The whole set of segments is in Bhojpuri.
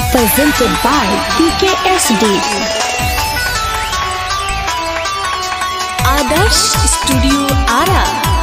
presented by PKSD. Adarsh Studio Ara.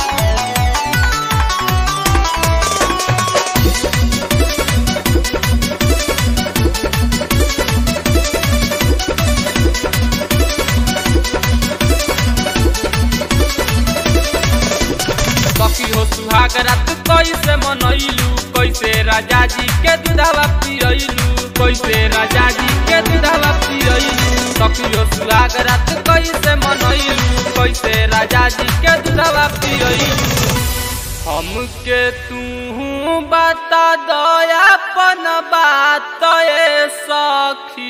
सखी हो सुहाग रात कैसे मनैलू, कैसे राजा जी के दूधवा पियलू, कैसे राजा जी के दूधवा पियलू। सखी हो सुहाग रात कैसे मनैलू, कैसे राजा जी के दूधवा पियलू। हमके तू बता दयापन बात ए सखी,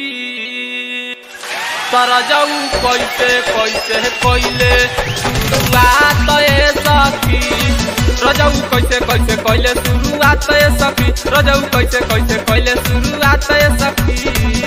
तरजऊ कैसे कैसे कैले शुरुआत ए सखी, रजऊ कैसे कैसे कैले शुरुआत ए सखी, रजऊ कैसे कैसे कैले शुरुआत ए सखी।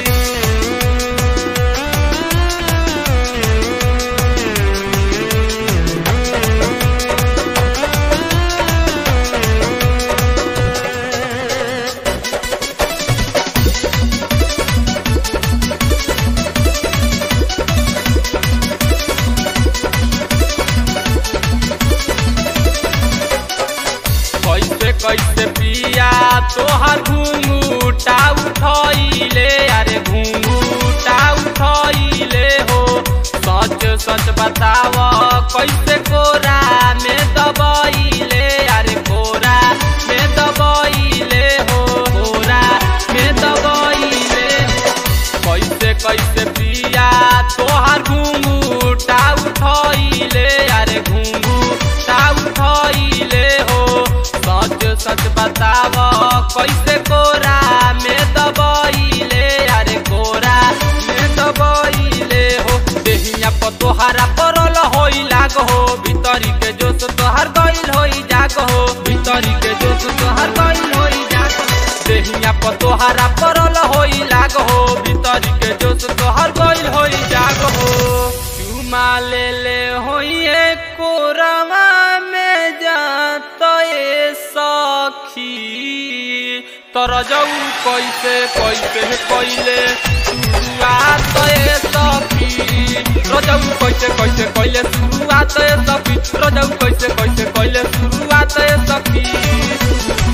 कैसे पिया तोहर घूंघूटा उठैले, अरे घूंघूटा उठैले हो। सच सच बताव कैसे कोरा में दबैले, अरे कोरा में दबैले हो, कोरा में दबैले। कैसे कैसे पिया तोहर घूंघूटा उठैले, अरे घूंघूटा उठैले हो। सच सच बताव कैसे कोरा में दबैले, अरे कोरा में दबैले हो। देहिया पर तोहरा परल होई लाग हो, भीतरी के जोश तोहर गइल होई जाग हो, भीतरी के जोश तोहर गइल होई जाग हो। देहिया पर तोहरा परल होई लाग हो, भीतरी के जोश तोहर गइल होई जाग हो। चुमा ले ले होइए कोरवा में जात ए सखी, तरजऊ कैसे कैसे कैले शुरुआत ए सखी, रजऊ कैसे कैसे कैले शुरुआत ए सखी, रजऊ कैसे कैसे कैले शुरुआत ए सखी।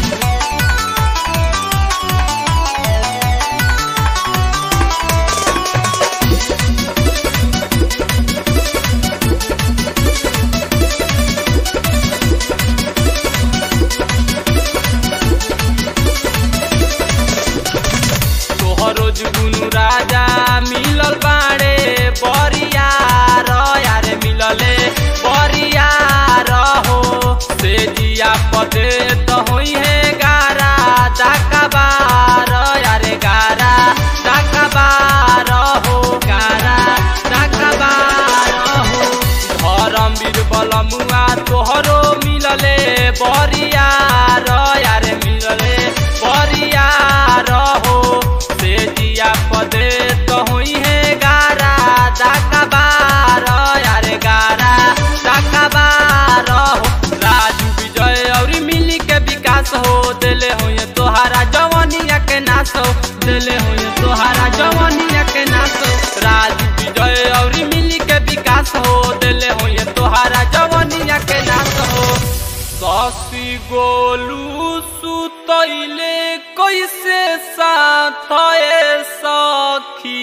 रोज गुनु राजा मिलल बाड़े बरियार, यारे मिलले बरियार हो। से जिया पदे तो होई है गारा डाकाबार, यारे गारा डाकाबार हो, गारा डाकाबार हो। धर्मवीर बलमुआ तोहरो मिलले बरियार, यारे मिलले बरियार हो। पदे तो हुई है गारा डाकाबार, यारे गारा डाकाबार हो। राजू विजय और मिली के विकास हो, दिले हुए तोहारा जवानिया के नाश हो, दिले हुए तोहारा जवानिया के नाश हो। राजू विजय और मिली के विकास हो, दिले हुए तोहारा जवानिया के नाश हो। शशि गोलू सुतैले कैसे साथ ए सखी,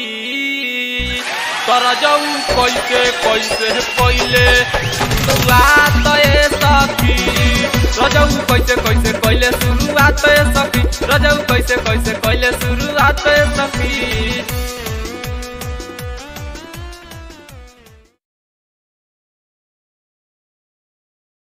तरजऊ कैसे कैसे कैले शुरुआत ए सखी, रजऊ कैसे कैसे कैले शुरुआत ए सखी, रजऊ कैसे कैसे कैले शुरुआत ए सखी।